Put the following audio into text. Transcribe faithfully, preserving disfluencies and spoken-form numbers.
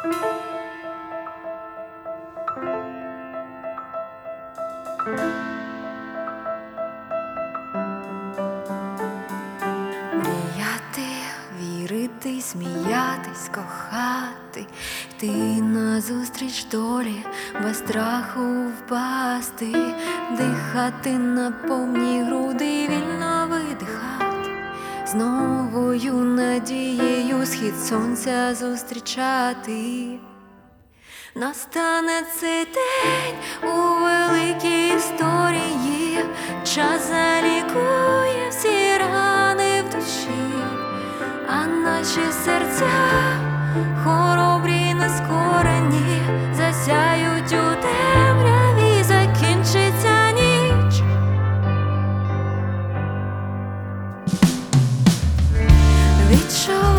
Мріяти, вірити, сміятись, кохати, йти назустріч долі, без страху впасти, дихати на повні груди, вільно видихати, з новою надією схід сонця зустрічати. Настане цей день у великій історії, час залікує всі рани в душі, а наші серця, хоробрі, нескорені, засяють у темряві, закінчиться ніч. Відчув